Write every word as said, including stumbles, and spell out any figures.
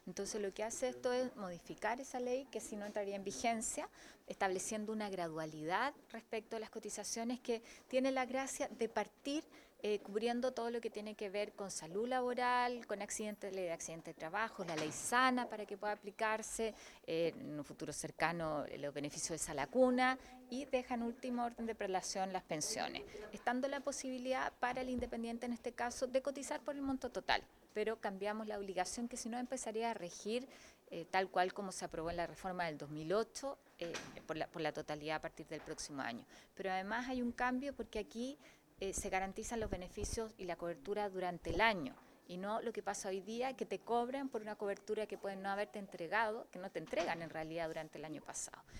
Entonces lo que hace esto es modificar esa ley que si no entraría en vigencia, estableciendo una gradualidad respecto a las cotizaciones que tiene la gracia de partir eh, cubriendo todo lo que tiene que ver con salud laboral, con accidentes, ley de accidentes de trabajo, la ley sana para que pueda aplicarse eh, en un futuro cercano eh, los beneficios de esa lacuna y deja en último orden de prelación las pensiones, estando la posibilidad para el independiente en este caso de cotizar por el monto total, pero cambiamos la obligación que si no empezaría a regir eh, tal cual como se aprobó en la reforma del dos mil ocho eh, por, la, por la totalidad a partir del próximo año. Pero además hay un cambio porque aquí eh, se garantizan los beneficios y la cobertura durante el año y no lo que pasa hoy día, que te cobran por una cobertura que pueden no haberte entregado, que no te entregan en realidad durante el año pasado.